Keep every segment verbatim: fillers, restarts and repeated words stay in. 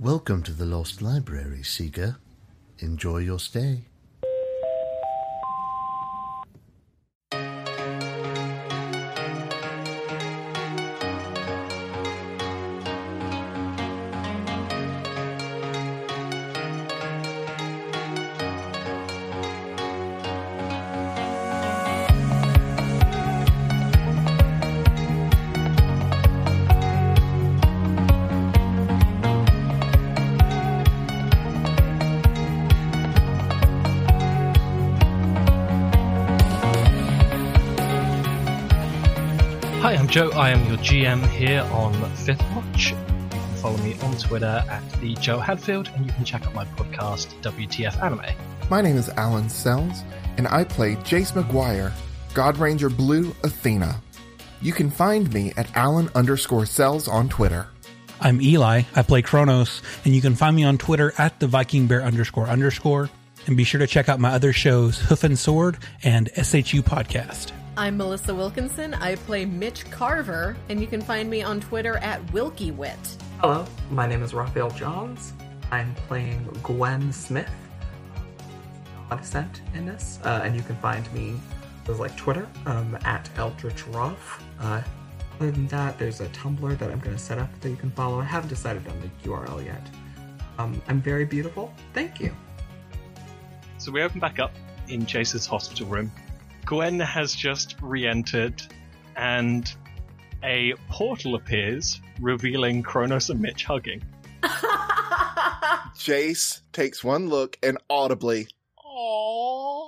Welcome to the Lost Library, Seeker. Enjoy your stay. Hi, I'm Joe. I am your G M here on Fifth Watch. You can follow me on Twitter at the Joe Hadfield, and you can check out my podcast, W T F Anime. My name is Alan Sells, and I play Jace McGuire, God Ranger Blue Athena. You can find me at Alan underscore Sells on Twitter. I'm Eli. I play Kronos, and you can find me on Twitter at the Viking Bear underscore underscore. And be sure to check out my other shows, Hoof and Sword and S H U Podcast. I'm Melissa Wilkinson. I play Mitch Carver, and you can find me on Twitter at WilkyWit. Hello, my name is Raphael Johns. I'm playing Gwen Smith, Descent in this, uh, and you can find me with like Twitter um, at Eldritch Ruff. Uh, other than that, there's a Tumblr that I'm going to set up that you can follow. I haven't decided on the U R L yet. Um, I'm very beautiful. Thank you. So we open back up in Chase's hospital room. Gwen has just re-entered, and a portal appears, revealing Kronos and Mitch hugging. Jace takes one look and audibly, Aww.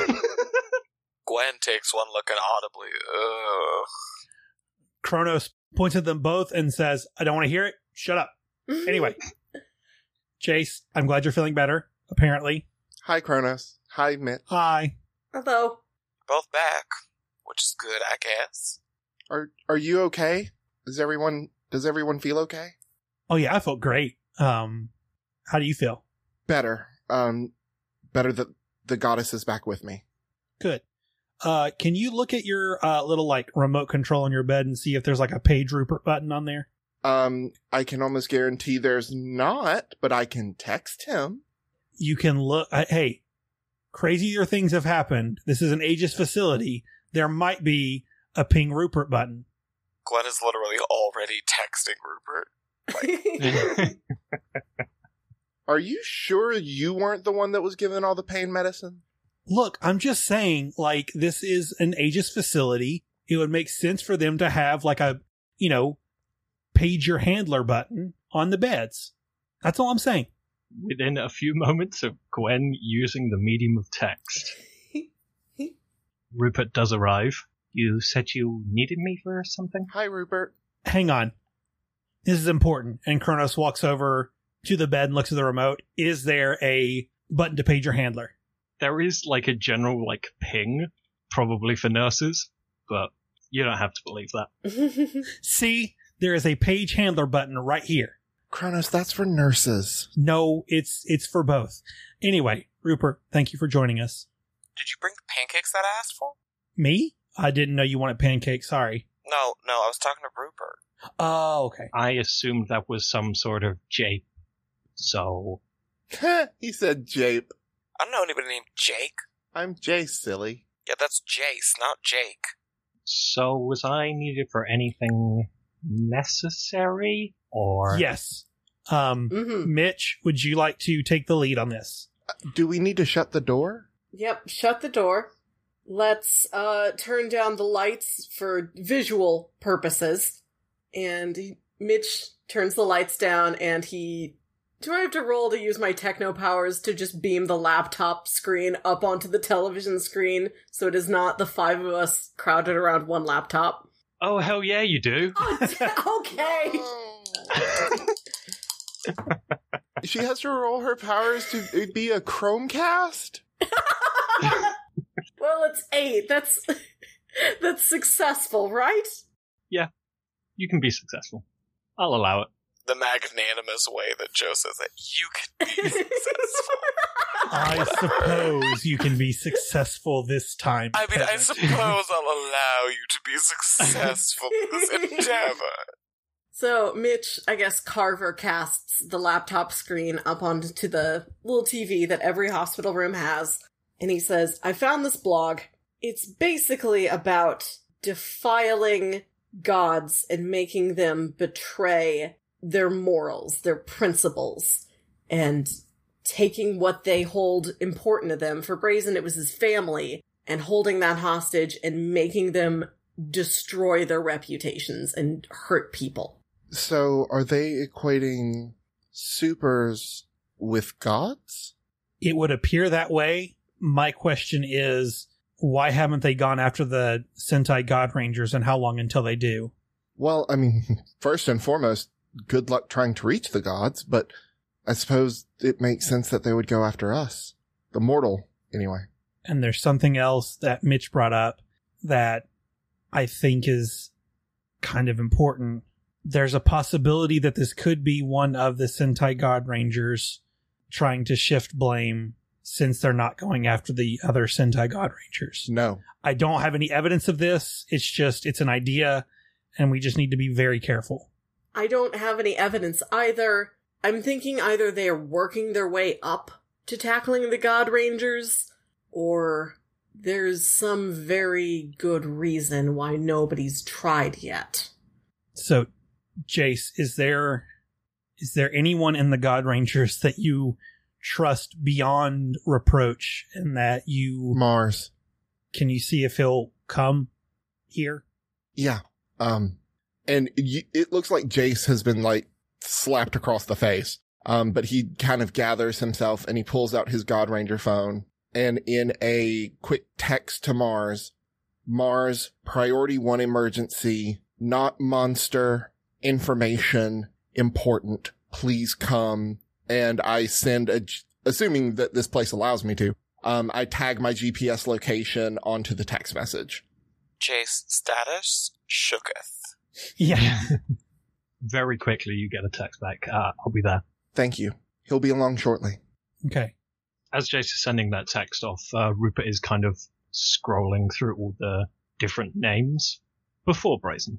Gwen takes one look and audibly, ugh. Kronos points at them both and says, I don't want to hear it. Shut up. Anyway, Jace, I'm glad you're feeling better, apparently. Hi, Kronos. Hi, Mitt. Hi. Hello. Both back, which is good, I guess. Are Are you okay? Is everyone Does everyone feel okay? Oh, yeah, I felt great. Um, how do you feel? Better. Um, better that the goddess is back with me. Good. Uh, can you look at your uh, little like remote control on your bed and see if there's like a Page Rupert button on there? Um, I can almost guarantee there's not, but I can text him. You can look. Uh, hey, crazier things have happened. This is an Aegis facility. There might be a ping Rupert button. Gwen is literally already texting Rupert. Like, Are you sure you weren't the one that was given all the pain medicine? Look, I'm just saying, like, this is an Aegis facility. It would make sense for them to have, like, a, you know, page your handler button on the beds. That's all I'm saying. Within a few moments of Gwen using the medium of text, Rupert does arrive. You said you needed me for something? Hi, Rupert. Hang on. This is important. And Kronos walks over to the bed and looks at the remote. Is there a button to page your handler? There is, like, a general, like, ping, probably for nurses, but you don't have to believe that. See? There is a page handler button right here. Kronos, that's for nurses. No, it's it's for both. Anyway, Rupert, thank you for joining us. did you bring the pancakes that I asked for? Me? I didn't know you wanted pancakes. Sorry. No, no, I was talking to Rupert. Oh, okay. I assumed that was some sort of jape, so... He said Jape. I don't know anybody named Jake. I'm Jace, silly. Yeah, that's Jace, not Jake. So was I needed for anything necessary, or... Yes. Um, Mm-hmm. Mitch, would you like to take the lead on this? Do we need to shut the door? Yep, shut the door. Let's uh, turn down the lights for visual purposes. And he, Mitch turns the lights down, and he... Do I have to roll to use my techno powers to just beam the laptop screen up onto the television screen so it is not the five of us crowded around one laptop? Oh, hell yeah, you do. Oh, okay. She has to roll her powers to be a Chromecast? Well, it's eight. That's that's successful, right? Yeah, you can be successful. I'll allow it. The magnanimous way that Joe says that you can be successful. I suppose you can be successful this time. I mean, I peasant. suppose I'll allow you to be successful in this endeavor. So Mitch, I guess Carver casts the laptop screen up onto the little T V that every hospital room has, and he says, I found this blog. It's basically about defiling gods and making them betray their morals, their principles, and taking what they hold important to them. For Brazen, it was his family, and holding that hostage and making them destroy their reputations and hurt people. So are they equating supers with gods? It would appear that way. My question is, why haven't they gone after the Sentai God Rangers, and how long until they do? Well, I mean, first and foremost, good luck trying to reach the gods, but I suppose it makes sense that they would go after us. The mortal, anyway. And there's something else that Mitch brought up that I think is kind of important. There's a possibility that this could be one of the Sentai God Rangers trying to shift blame since they're not going after the other Sentai God Rangers. No. I don't have any evidence of this. It's just, it's an idea, and we just need to be very careful. I don't have any evidence either. I'm thinking either they are working their way up to tackling the God Rangers, or there's some very good reason why nobody's tried yet. So, Jace, is there is there anyone in the God Rangers that you trust beyond reproach, and that you... Mars. Can you see if he'll come here? Yeah. Um, and y- it looks like Jace has been, like, slapped across the face. Um, but he kind of gathers himself and he pulls out his God Ranger phone, and in a quick text to Mars, Mars, priority one emergency, not monster, information, important, please come. And I send a, assuming that this place allows me to, um, I tag my G P S location onto the text message. Chase status shooketh. Yeah. Very quickly, you get a text back. Uh, I'll be there. Thank you. He'll be along shortly. Okay. As Jace is sending that text off, uh, Rupert is kind of scrolling through all the different names before Brazen.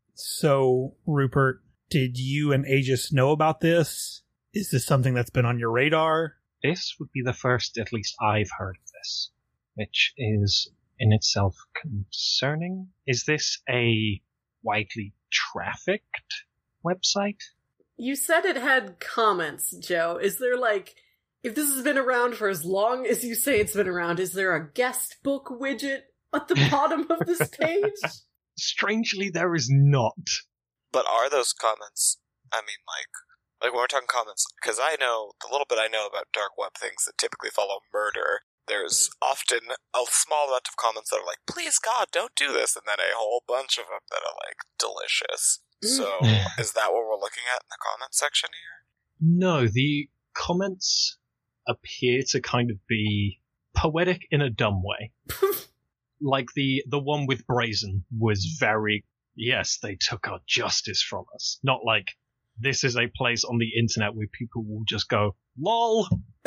So, Rupert, did you and Aegis know about this? Is this something that's been on your radar? This would be the first, at least I've heard of this, which is in itself concerning. Is this a widely trafficked website? You said it had comments, Joe. Is there, like, if this has been around for as long as you say it's been around, is there a guest book widget at the bottom of this page? Strangely, there is not. But are those comments, I mean, like, like when we're talking comments, because I know, the little bit I know about dark web things that typically follow murder, there's often a small amount of comments that are like, please God, don't do this, and then a whole bunch of them that are like, delicious. So, is that what we're looking at in the comment section here? No, the comments appear to kind of be poetic in a dumb way. Like the, the one with Brazen was very, yes, they took our justice from us. Not like, this is a place on the internet where people will just go, lol.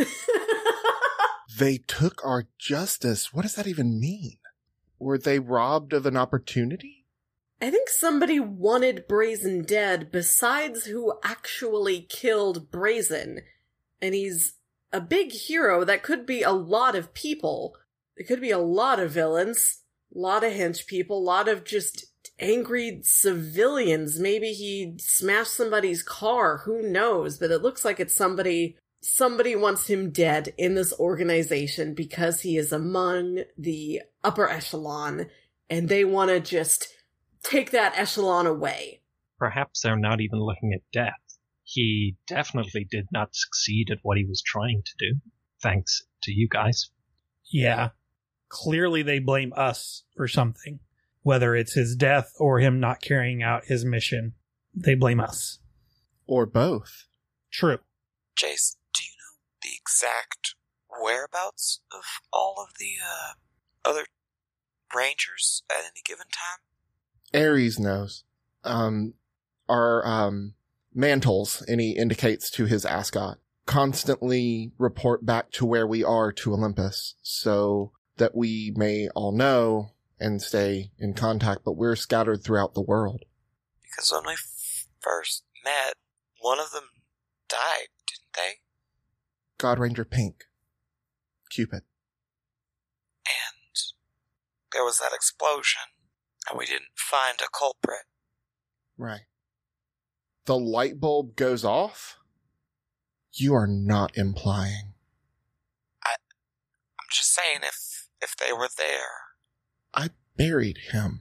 They took our justice. What does that even mean? Were they robbed of an opportunity? I think somebody wanted Brazen dead besides who actually killed Brazen. And he's a big hero. That could be a lot of people. It could be a lot of villains, a lot of hench people, a lot of just angry civilians. Maybe he smashed somebody's car. Who knows? But it looks like it's somebody... Somebody wants him dead in this organization because he is among the upper echelon, and they want to just take that echelon away. Perhaps they're not even looking at death. He definitely did not succeed at what he was trying to do, thanks to you guys. Yeah. Clearly they blame us for something. Whether it's his death or him not carrying out his mission, they blame us. Or both. True. Jace, do you know the exact whereabouts of all of the uh, other Rangers at any given time? Ares knows. Um, our um, mantles, and he indicates to his ascot, constantly report back to where we are to Olympus, so that we may all know and stay in contact, but we're scattered throughout the world. Because when we f- first met, one of them died, didn't they? God Ranger Pink. Cupid. And there was that explosion, and we didn't find a culprit. Right. The light bulb goes off? You are not implying. I, I'm just saying if, if they were there. I buried him.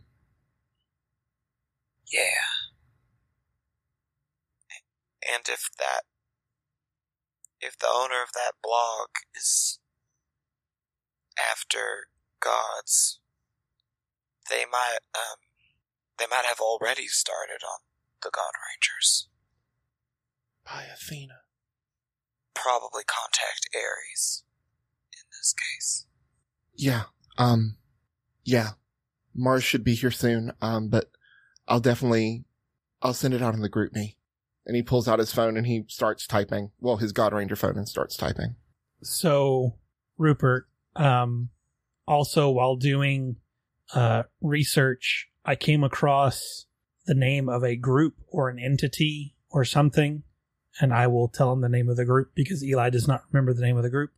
Yeah. And if that, if the owner of that blog is after gods, they might, um, they might have already started on the God Rangers. By Athena. Probably contact Ares in this case. Yeah, um, yeah. Mars should be here soon, um, but I'll definitely, I'll send it out in the group me. And he pulls out his phone and he starts typing. Well, his God Ranger phone and starts typing. So, Rupert, um, also while doing uh, research, I came across the name of a group or an entity or something, and I will tell him the name of the group because Eli does not remember the name of the group.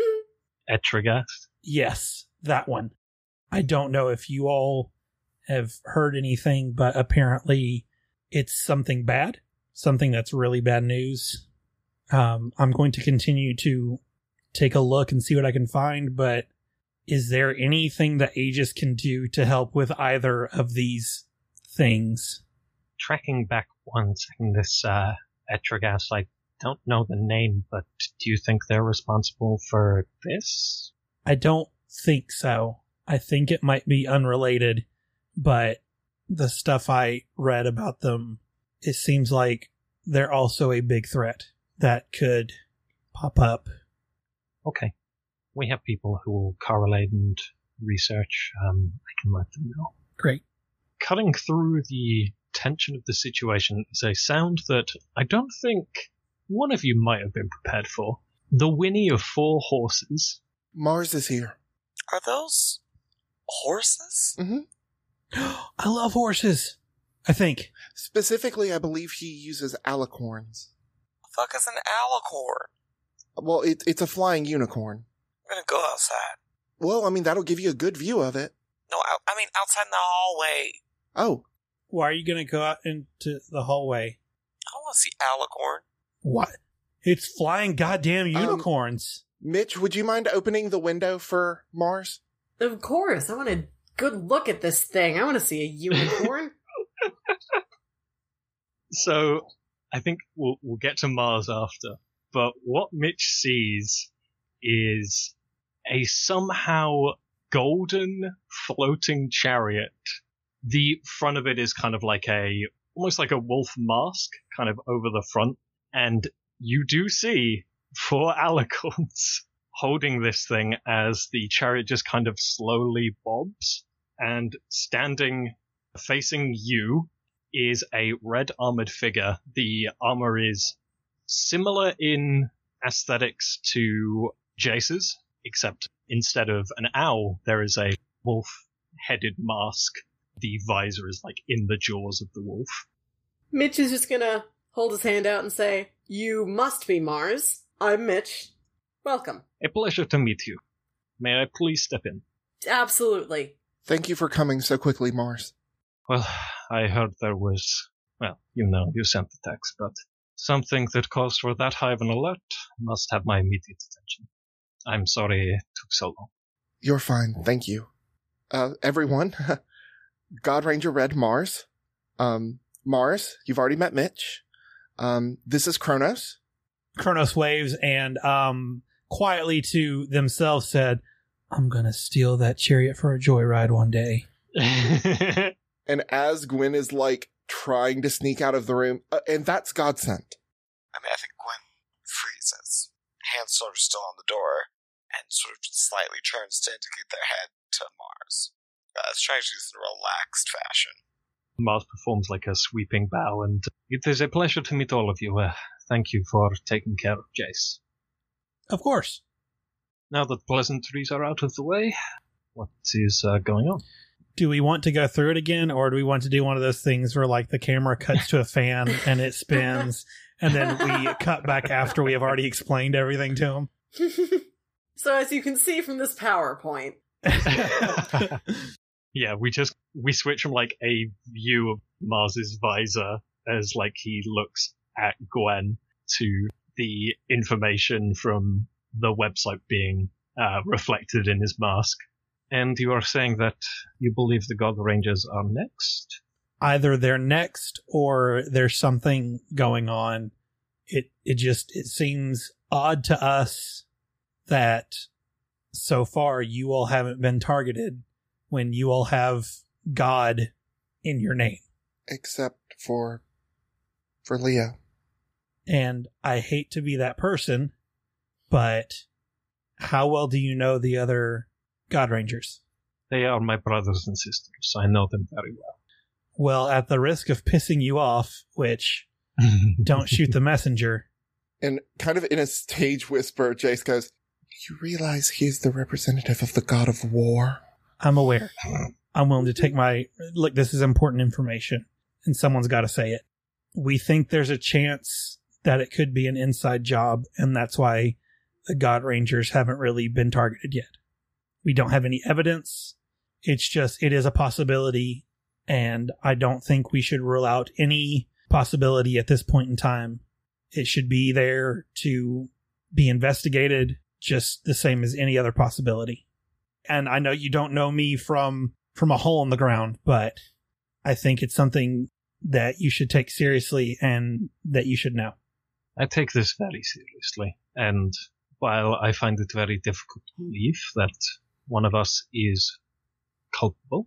Etragast? Yes, that one. I don't know if you all have heard anything, but apparently it's something bad. Something that's really bad news. Um, I'm going to continue to take a look and see what I can find, but is there anything that Aegis can do to help with either of these things? Tracking back one second, this uh, Etragast, I don't know the name, but do you think they're responsible for this? I don't think so. I think it might be unrelated, but the stuff I read about them, it seems like they're also a big threat that could pop up. Okay. We have people who will correlate and research. Um, I can let them know. Great. Cutting through the tension of the situation is a sound that I don't think one of you might have been prepared for. The whinny of four horses. Mars is here. Are those horses? Mm-hmm. I love horses. I think. Specifically, I believe he uses alicorns. The fuck is an alicorn? Well, it, it's a flying unicorn. I'm gonna go outside. Well, I mean, that'll give you a good view of it. No, I, I mean outside in the hallway. Oh. Why are you going to go out into the hallway? I want to see alicorn. What? It's flying goddamn Um, unicorns. Mitch, would you mind opening the window for Mars? Of course. I want a good look at this thing. I want to see a unicorn. So, I think we'll, we'll get to Mars after, but what Mitch sees is a somehow golden floating chariot. The front of it is kind of like a, almost like a wolf mask, kind of over the front, and you do see four alicorns holding this thing as the chariot just kind of slowly bobs, and standing facing you is a red armored figure. The armor is similar in aesthetics to Jace's, except instead of an owl, there is a wolf-headed mask. The visor is like in the jaws of the wolf. Mitch is just gonna hold his hand out and say, "You must be Mars. I'm Mitch. Welcome." A pleasure to meet you. May I please step in? Absolutely. Thank you for coming so quickly, Mars. Well, I heard there was, well, you know, you sent the text, but something that calls for that high of an alert must have my immediate attention. I'm sorry it took so long. You're fine, thank you. Uh, everyone, God Ranger Red Mars. Um, Mars, you've already met Mitch. Um, this is Kronos. Kronos waves and um, quietly to themselves said, I'm going to steal that chariot for a joyride one day. And as Gwen is like trying to sneak out of the room, uh, and that's Godsent. I mean, I think Gwen freezes, hands sort of still on the door, and sort of just slightly turns to indicate their head to Mars. Uh, it's trying to do this in a relaxed fashion. Mars performs like a sweeping bow, and it is a pleasure to meet all of you. Uh, thank you for taking care of Jace. Of course. Now that pleasantries are out of the way, what is uh, going on? Do we want to go through it again, or do we want to do one of those things where, like, the camera cuts to a fan and it spins, and then we cut back after we have already explained everything to him? So as you can see from this PowerPoint. Yeah, we just, we switch from, like, a view of Mars's visor as, like, he looks at Gwen to the information from the website being uh, reflected in his mask. And you are saying that you believe the God Rangers are next? Either they're next or there's something going on. It it just it seems odd to us that so far you all haven't been targeted when you all have God in your name. Except for for Leo. And I hate to be that person, but how well do you know the other God Rangers? They are my brothers and sisters. I know them very well. Well, at the risk of pissing you off, which don't shoot the messenger. And kind of in a stage whisper, Jace goes, you realize he's the representative of the god of war? I'm aware. I'm willing to take my... Look, this is important information, and someone's got to say it. We think there's a chance that it could be an inside job, and that's why the God Rangers haven't really been targeted yet. We don't have any evidence. It's just, it is a possibility, and I don't think we should rule out any possibility at this point in time. It should be there to be investigated just the same as any other possibility. And I know you don't know me from, from a hole in the ground, but I think it's something that you should take seriously and that you should know. I take this very seriously, and while I find it very difficult to believe that one of us is culpable,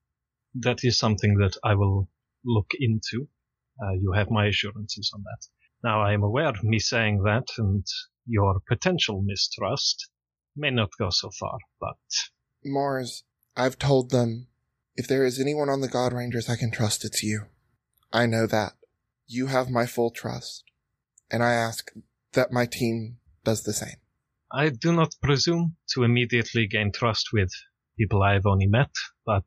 that is something that I will look into. Uh, you have my assurances on that. Now, I am aware me saying that and your potential mistrust may not go so far, but... Mars, I've told them, if there is anyone on the God Rangers I can trust, it's you. I know that. You have my full trust. And I ask that my team does the same. I do not presume to immediately gain trust with people I have only met, but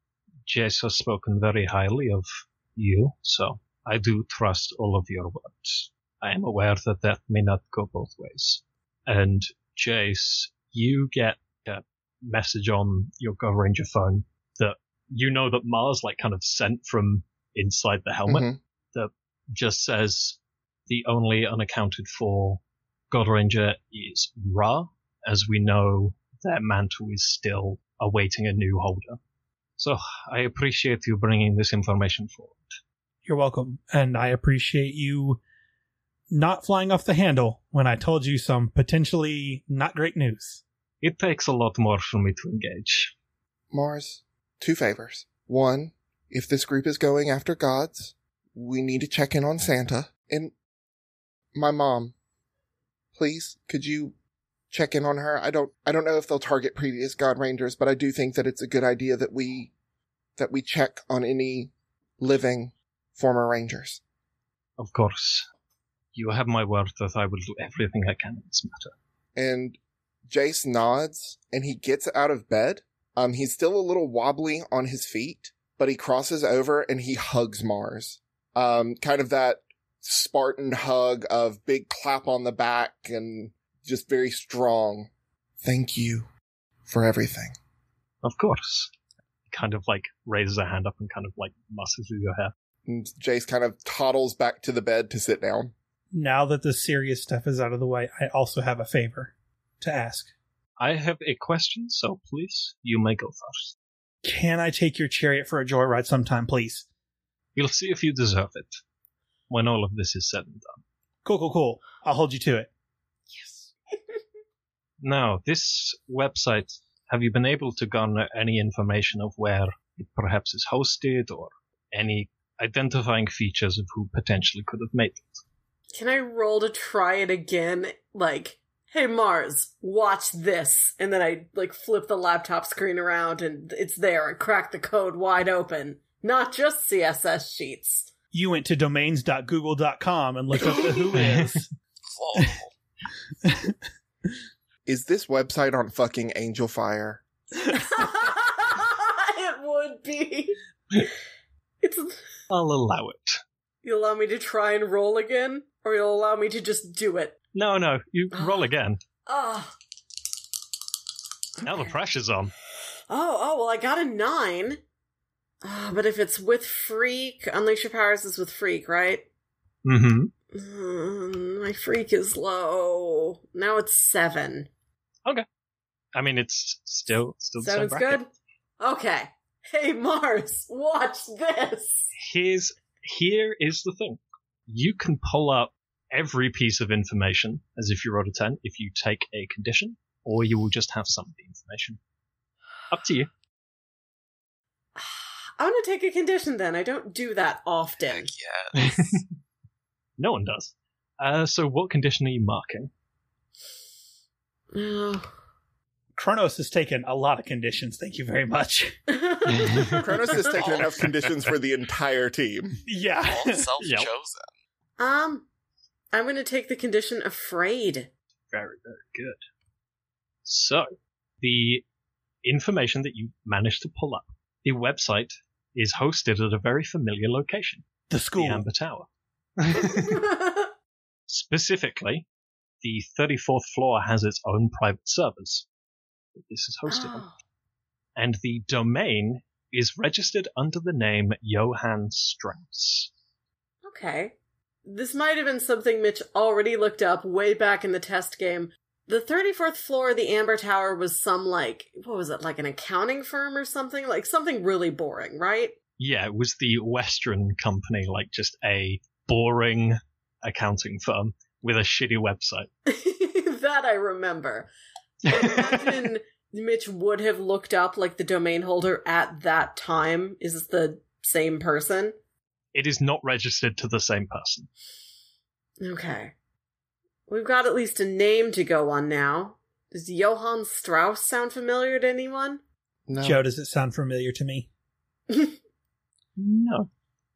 Jace has spoken very highly of you, so I do trust all of your words. I am aware that that may not go both ways. And Jace, you get a message on your God Ranger phone that you know that Mars like kind of sent from inside the helmet Mm-hmm. that just says the only unaccounted for God Ranger is Ra, as we know that mantle is still awaiting a new holder. So I appreciate you bringing this information forward. You're welcome. And I appreciate you not flying off the handle when I told you some potentially not great news. It takes a lot more for me to engage. Mars, two favors. One, if this group is going after gods, we need to check in on Santa. And my mom, please, could you check in on her? I don't, I don't know if they'll target previous God Rangers, but I do think that it's a good idea that we, that we check on any living former Rangers. Of course. You have my word that I will do everything I can in this matter. And Jace nods, and he gets out of bed. Um, he's still a little wobbly on his feet, but he crosses over and he hugs Mars. Um, kind of that Spartan hug of big clap on the back and just very strong. Thank you for everything. Of course. Kind of like raises a hand up and kind of like musses through your hair. And Jace kind of toddles back to the bed to sit down. Now that the serious stuff is out of the way, I also have a favor to ask. I have a question, so please, you may go first. Can I take your chariot for a joyride sometime, please? We'll see if you deserve it when all of this is said and done. Cool, cool, cool. I'll hold you to it. Yes. Now, this website, have you been able to garner any information of where it perhaps is hosted or any identifying features of who potentially could have made it? Can I roll to try it again? Like, hey Mars, watch this. And then I, like, flip the laptop screen around and it's there and crack the code wide open. Not just C S S sheets. You went to domains dot google dot com and looked up the who is. Is this website on fucking Angel Fire? It would be. It's. I'll allow it. You allow me to try and roll again, or you'll allow me to just do it? No, no, you roll again. Oh. Now the pressure's on. Oh, oh, well, I got a nine. Uh, but if it's with Freak, Unleash Your Powers is with Freak, right? Mm-hmm. Mm, my Freak is low. Now it's seven. Okay. I mean, it's still still the same Seven's bracket. good? Okay. Hey, Mars, watch this. Here's, here is the thing. You can pull up every piece of information as if you rolled a ten if you take a condition, or you will just have some of the information. Up to you. I'm going to take a condition then. I don't do that often. Heck yes. No one does. Uh, so what condition are you marking? Oh. Kronos has taken a lot of conditions. Thank you very much. Kronos has taken enough conditions for the entire team. Yeah. All self-chosen. Yep. um, I'm going to take the condition afraid. Very, very good. So, the information that you managed to pull up, the website is hosted at a very familiar location, The the school. Amber Tower. Specifically, the thirty-fourth floor has its own private servers that this is hosted on. Oh. And the domain is registered under the name Johann Strauss. Okay. This might have been something Mitch already looked up way back in the test game. The thirty-fourth floor of the Amber Tower was some, like, what was it, like an accounting firm or something? Like, something really boring, right? Yeah, it was the Western company, like just a boring accounting firm with a shitty website. That I remember. I imagine Mitch would have looked up, like, the domain holder at that time. Is this the same person? It is not registered to the same person. Okay. We've got at least a name to go on now. Does Johann Strauss sound familiar to anyone? No. Joe, does it sound familiar to me? No.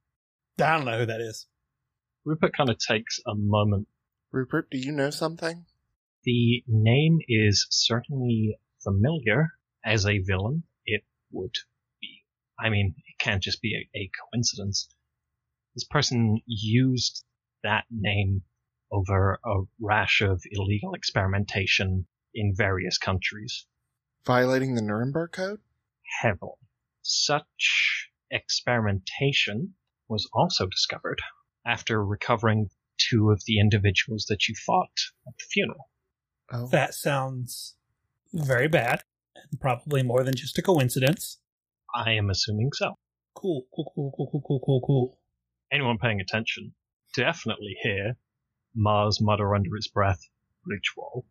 I don't know who that is. Rupert kind of takes a moment. Rupert, do you know something? The name is certainly familiar. As a villain, it would be. I mean, it can't just be a, a coincidence. This person used that name over a rash of illegal experimentation in various countries. Violating the Nuremberg Code? Heavily. Such experimentation was also discovered after recovering two of the individuals that you fought at the funeral. Oh. That sounds very bad. And probably more than just a coincidence. I am assuming so. Cool, cool, cool, cool, cool, cool, cool, cool. Anyone paying attention definitely hear Mars mutter under his breath, ritual.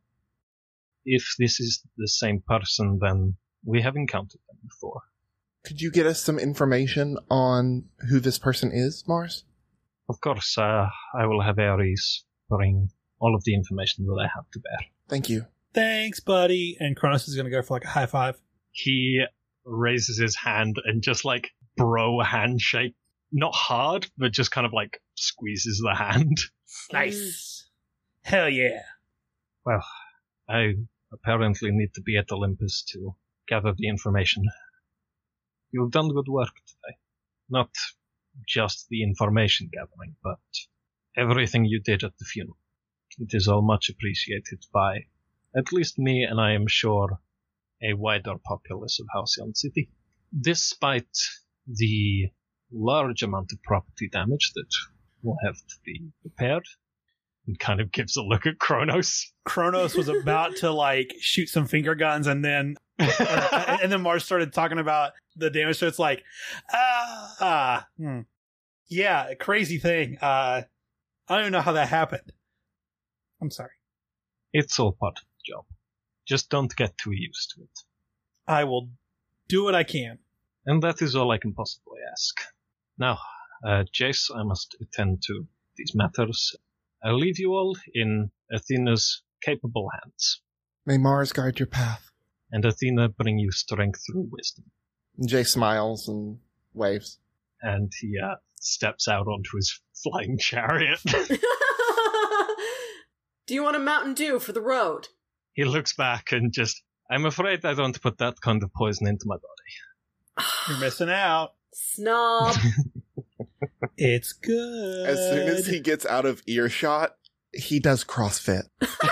If this is the same person, then we have encountered them before. Could you get us some information on who this person is, Mars? Of course, uh, I will have Ares bring all of the information that I have to bear. Thank you. Thanks, buddy. And Kronos is going to go for like a high five. He raises his hand and just like bro handshake. Not hard, but just kind of like squeezes the hand. Nice. Hell yeah. Well, I apparently need to be at Olympus to gather the information. You've done good work today. Not just the information gathering, but everything you did at the funeral. It is all much appreciated by at least me, and I am sure a wider populace of Halcyon City. Despite the large amount of property damage that will have to be repaired, and kind of gives a look at Kronos. Kronos was about to like shoot some finger guns, and then uh, and then Mars started talking about the damage. So it's like, ah, ah hmm. Yeah, crazy thing. Uh, I don't even know how that happened. I'm sorry. It's all part of the job. Just don't get too used to it. I will do what I can. And that is all I can possibly ask. Now, uh, Jace, I must attend to these matters. I'll leave you all in Athena's capable hands. May Mars guide your path. And Athena bring you strength through wisdom. And Jay smiles and waves. And he uh, steps out onto his flying chariot. Do you want a Mountain Dew for the road? He looks back and just, I'm afraid I don't put that kind of poison into my body. You're missing out. Snob. It's good. As soon as he gets out of earshot, he does CrossFit. Peter,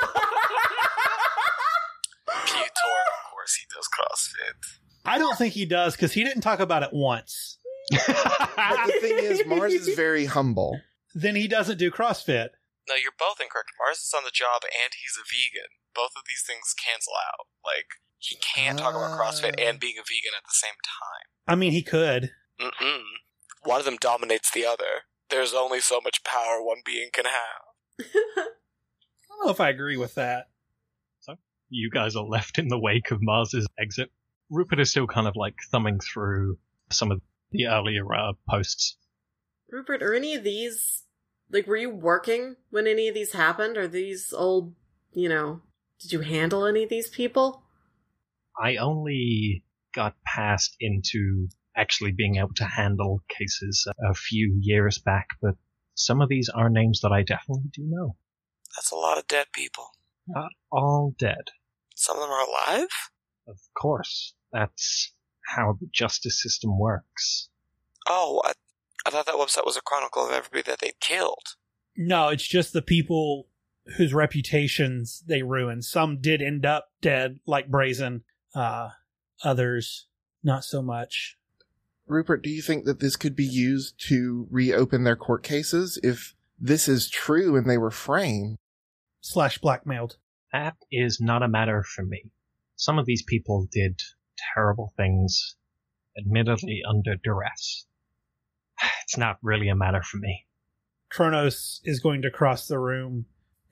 of course, he does CrossFit. I don't think he does, because he didn't talk about it once. But the thing is, Mars is very humble. Then he doesn't do CrossFit. No, you're both incorrect. Mars is on the job and he's a vegan. Both of these things cancel out. Like, he can't talk about CrossFit and being a vegan at the same time. I mean, he could. Mm-mm. One of them dominates the other. There's only so much power one being can have. I don't know if I agree with that. So, you guys are left in the wake of Mars's exit. Rupert is still kind of like thumbing through some of the earlier uh, posts. Rupert, are any of these, like, were you working when any of these happened? Are these old, you know, did you handle any of these people? I only got passed into actually being able to handle cases a few years back, but some of these are names that I definitely do know. That's a lot of dead people. Not all dead. Some of them are alive? Of course. That's how the justice system works. Oh, I, I thought that website was a chronicle of everybody that they killed. No, it's just the people whose reputations they ruined. Some did end up dead, like Brazen. Uh, others, not so much. Rupert, do you think that this could be used to reopen their court cases if this is true and they were framed? Slash blackmailed. That is not a matter for me. Some of these people did terrible things, admittedly under duress. It's not really a matter for me. Kronos is going to cross the room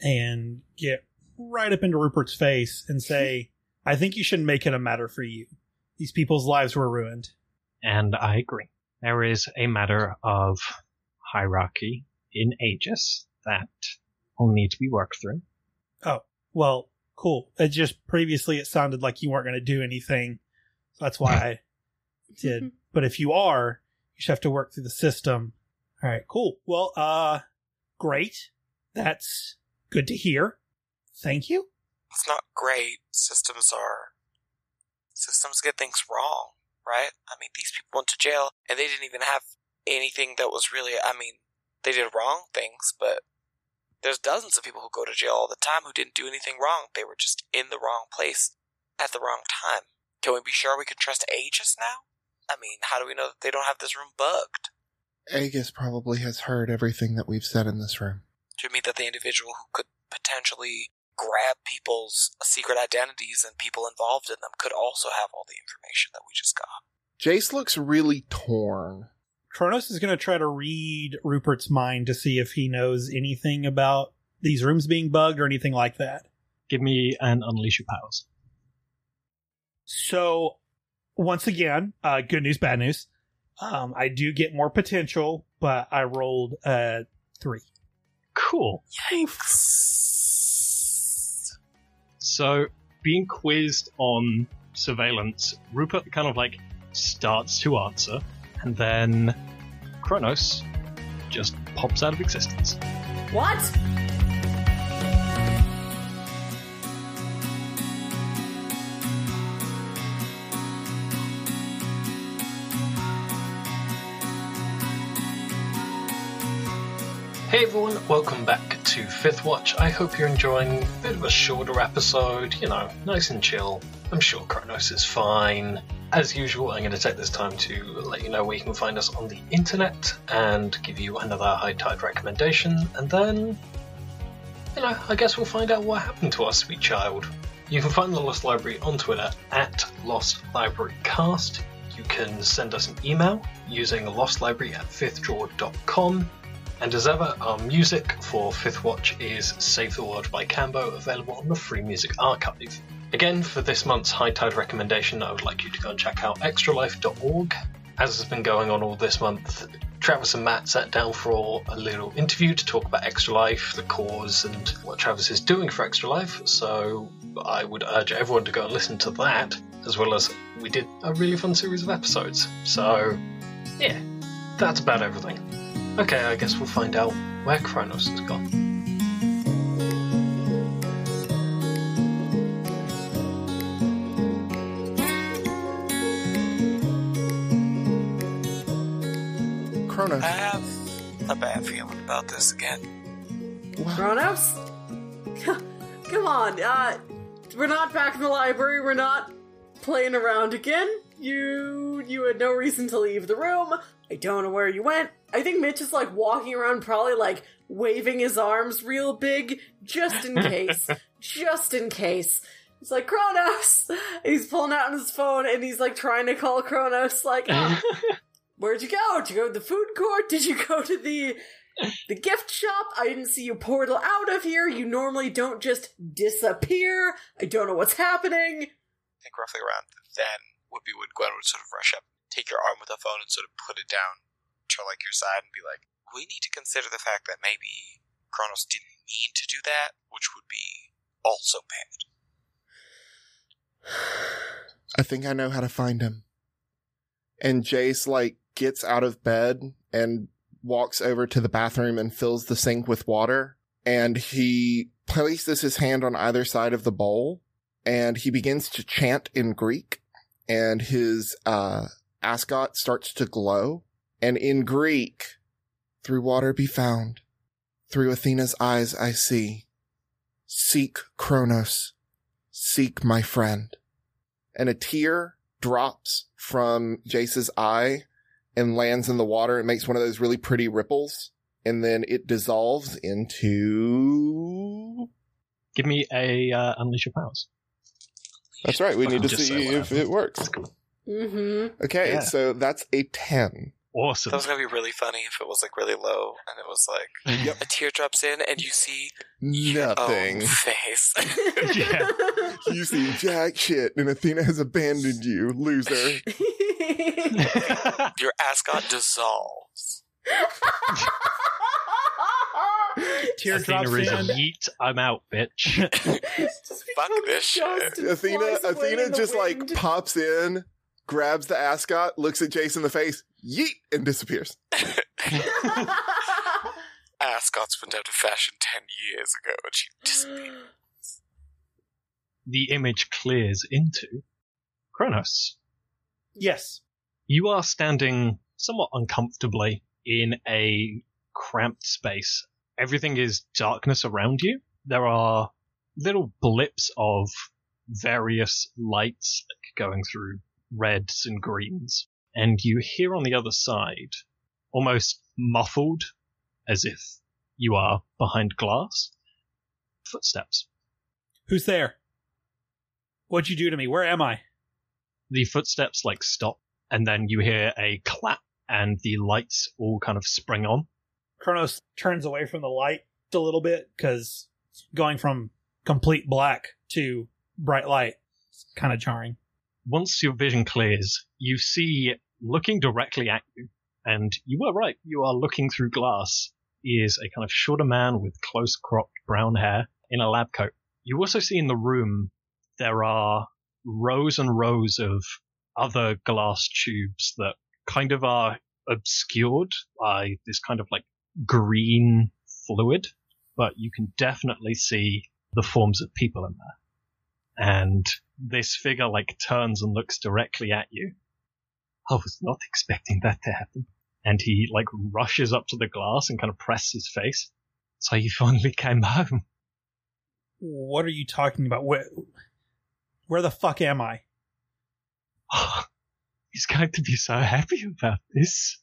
and get right up into Rupert's face and say, I think you should make it a matter for you. These people's lives were ruined. And I agree. There is a matter of hierarchy in Aegis that will need to be worked through. Oh, well, cool. It just previously it sounded like you weren't going to do anything. So that's why I did. But if you are, you should have to work through the system. All right, cool. Well, uh, great. That's good to hear. Thank you. It's not great. Systems are... Systems get things wrong, right? I mean, these people went to jail, and they didn't even have anything that was really... I mean, they did wrong things, but there's dozens of people who go to jail all the time who didn't do anything wrong. They were just in the wrong place at the wrong time. Can we be sure we can trust Aegis now? I mean, how do we know that they don't have this room bugged? Aegis probably has heard everything that we've said in this room. Do you mean that the individual who could potentially grab people's secret identities and people involved in them could also have all the information that we just got? Jace looks really torn. Kronos is going to try to read Rupert's mind to see if he knows anything about these rooms being bugged or anything like that. Give me an Unleash Your Powers. So, once again, uh, good news, bad news. Um, I do get more potential, but I rolled a three. Cool. Yikes. So, being quizzed on surveillance, Rupert kind of like starts to answer, and then Kronos just pops out of existence. What? Hey everyone, welcome back to Fifth Watch. I hope you're enjoying a bit of a shorter episode, you know, nice and chill. I'm sure Kronos is fine. As usual, I'm going to take this time to let you know where you can find us on the internet and give you another High Tide recommendation, and then, you know, I guess we'll find out what happened to our sweet child. You can find the Lost Library on Twitter at Lost Library Cast. You can send us an email using lostlibrary at fifthdraw dot com. And as ever, our music for Fifth Watch is Save the World by Cambo, available on the Free Music Archive. Again, for this month's High Tide recommendation, I would like you to go and check out extra life dot org. As has been going on all this month, Travis and Matt sat down for a little interview to talk about Extra Life, the cause, and what Travis is doing for Extra Life, so I would urge everyone to go and listen to that, as well as we did a really fun series of episodes. So, yeah, that's about everything. Okay, I guess we'll find out where Kronos has gone. about this again. Kronos? Come on, uh, we're not back in the library, we're not playing around again. You, you had no reason to leave the room. I don't know where you went. I think Mitch is like walking around probably like waving his arms real big, just in case. just in case. He's like, Kronos! And he's pulling out on his phone and he's like trying to call Kronos, like, oh, where'd you go? Did you go to the food court? Did you go to the the gift shop? I didn't see you portal out of here. You normally don't just disappear. I don't know what's happening. I think roughly around then would be when Gwen would sort of rush up, take your arm with the phone and sort of put it down to like your side and be like, we need to consider the fact that maybe Kronos didn't mean to do that, which would be also bad. I think I know how to find him. And Jace, like, gets out of bed and walks over to the bathroom and fills the sink with water. And he places his hand on either side of the bowl. And he begins to chant in Greek. And his uh, ascot starts to glow. And in Greek, through water be found. Through Athena's eyes I see. Seek Kronos. Seek my friend. And a tear drops from Jace's eye and lands in the water. It makes one of those really pretty ripples. And then it dissolves into... Give me a uh, Unleash Your Powers. That's right. We need to Just see say if it works. Mm-hmm. Okay, Yeah. so that's a ten. Awesome. That was gonna be really funny if it was like really low and it was like Yep. a tear drops in and you see your Nothing. own face. Yeah. You see jack shit and Athena has abandoned you, loser. Your ascot dissolves. Teardrops Athena is in. yeet, I'm out, bitch. Fuck this shit. Athena Athena just like pops in, grabs the ascot, looks at Jace in the face, yeet, and disappears. Ascot's went out of fashion ten years ago and she disappeared. The image clears into Kronos. Yes. You are standing somewhat uncomfortably in a cramped space. Everything is darkness around you. There are little blips of various lights like, going through reds and greens. And you hear on the other side, almost muffled, as if you are behind glass, footsteps. Who's there? What'd you do to me? Where am I? The footsteps like stop, and then you hear a clap, and the lights all kind of spring on. Kronos turns away from the light a little bit because going from complete black to bright light is kind of jarring. Once your vision clears, you see, looking directly at you, and you were right, you are looking through glass, is a kind of shorter man with close-cropped brown hair in a lab coat. You also see in the room there are rows and rows of other glass tubes that kind of are obscured by this kind of like green fluid, but you can definitely see the forms of people in there. And this figure like turns and looks directly at you. I was not expecting that to happen. And he like rushes up to the glass and kind of presses his face. So you finally came home. What are you talking about? Where, where the fuck am I? Oh, he's going to be so happy about this.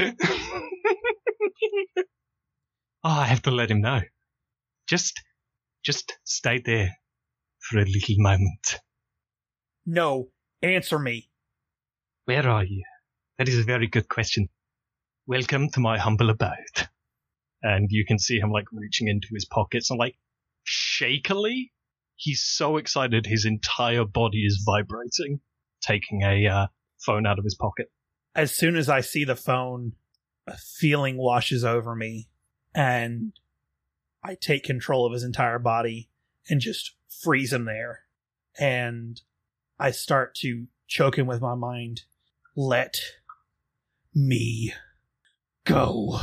Oh, I have to let him know. Just, just stay there for a little moment. No, answer me. Where are you? That is a very good question. Welcome to my humble abode. And you can see him like reaching into his pockets and like shakily, he's so excited his entire body is vibrating, taking a uh, phone out of his pocket. As soon as I see the phone, a feeling washes over me, and I take control of his entire body and just freeze him there. And I start to choke him with my mind. Let me go.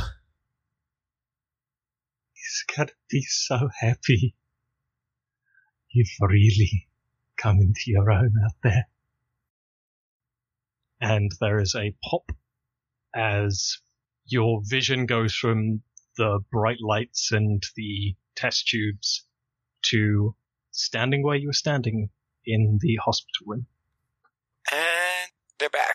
He's gonna be so happy. You've really come into your own out there. And there is a pop as your vision goes from the bright lights and the test tubes to standing where you were standing in the hospital room. And they're back.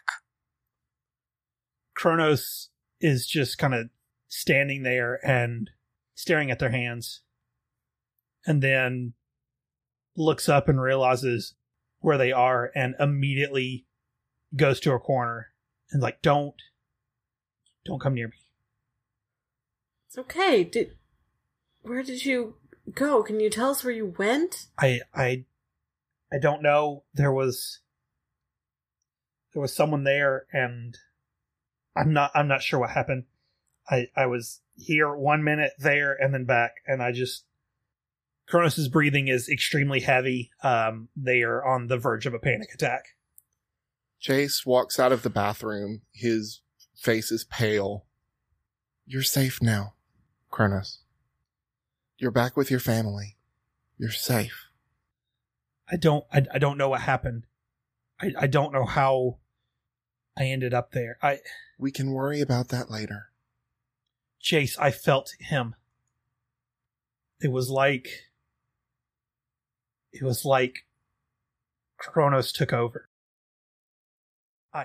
Kronos is just kind of standing there and staring at their hands. And then looks up and realizes where they are and immediately goes to a corner and like, don't, don't come near me. It's okay. Did, where did you go? Can you tell us where you went? I, I, I don't know. There was, there was someone there and I'm not, I'm not sure what happened. I, I was here one minute there and then back and I just, Kronos' breathing is extremely heavy. Um, they are on the verge of a panic attack. Jace walks out of the bathroom. His face is pale. You're safe now, Kronos. You're back with your family. You're safe. I don't, I, I don't know what happened. I, I don't know how I ended up there. I, We can worry about that later. Jace, I felt him. It was like, it was like Kronos took over. I,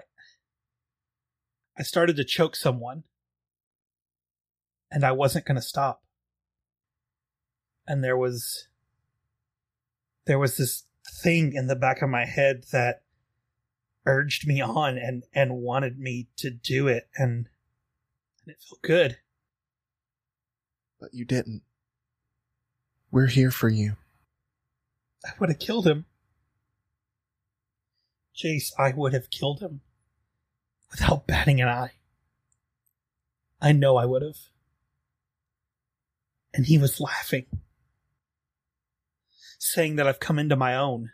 I started to choke someone and I wasn't going to stop. And there was, there was this thing in the back of my head that urged me on and, and wanted me to do it. And, and it felt good. But you didn't. We're here for you. I would have killed him. Jace, I would have killed him. Without batting an eye. I know I would have. And he was laughing. Saying that I've come into my own.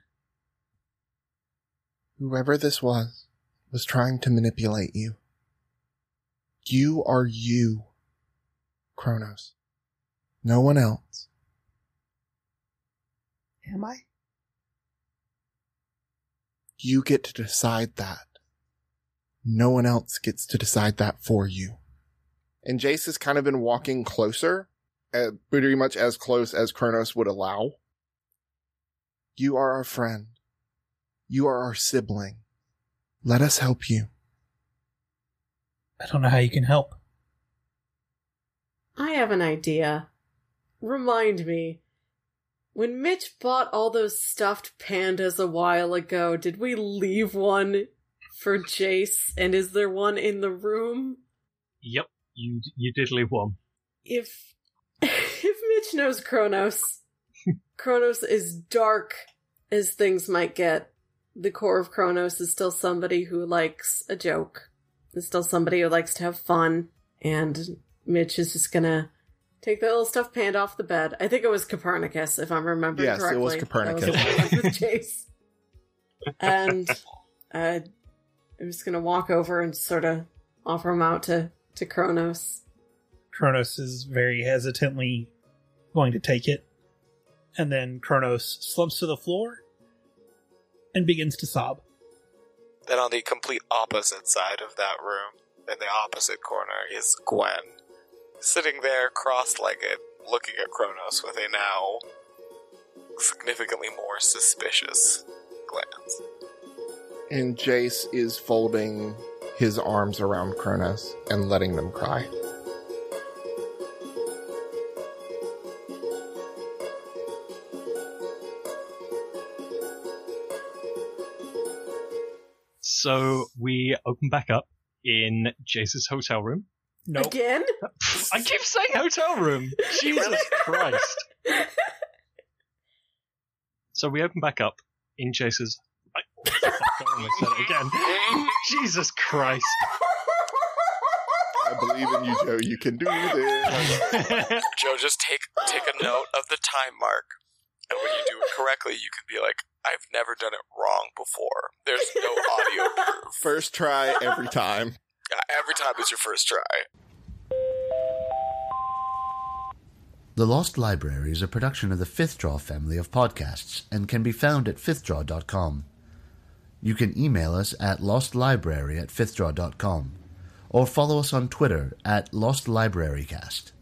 Whoever this was, was trying to manipulate you. You are you, Kronos. No one else. Am I? You get to decide that. No one else gets to decide that for you. And Jace has kind of been walking closer, uh, pretty much as close as Kronos would allow. You are our friend. You are our sibling. Let us help you. I don't know how you can help. I have an idea. Remind me. When Mitch bought all those stuffed pandas a while ago, did we leave one for Jace? And is there one in the room? Yep, you you did leave one. If if Mitch knows Kronos, Kronos is dark as things might get. The core of Kronos is still somebody who likes a joke. Is still somebody who likes to have fun. And Mitch is just gonna take the little stuffed panda off the bed. I think it was Copernicus, if I'm remembering yes, correctly. Yes, it was Copernicus. That was what I was with Jace. And uh, I'm just gonna walk over and sort of offer him out to, to Kronos. Kronos is very hesitantly going to take it. And then Kronos slumps to the floor and begins to sob. Then on the complete opposite side of that room, in the opposite corner, is Gwen. Sitting there cross-legged, looking at Kronos with a now significantly more suspicious glance. And Jace is folding his arms around Kronos and letting them cry. So we open back up in Jace's hotel room. Nope. Again? I keep saying hotel room. Jesus Christ. So we open back up in Jace's... I, I almost said it again. Jesus Christ. I believe in you, Joe. You can do this. Joe, just take take a note of the time mark. And when you do it correctly, you can be like, I've never done it wrong before. There's no audio proof. First try every time. Yeah, every time is your first try. The Lost Library is a production of the Fifth Draw family of podcasts and can be found at fifth draw dot com. You can email us at lostlibrary at fifth draw dot com or follow us on Twitter at lostlibrarycast.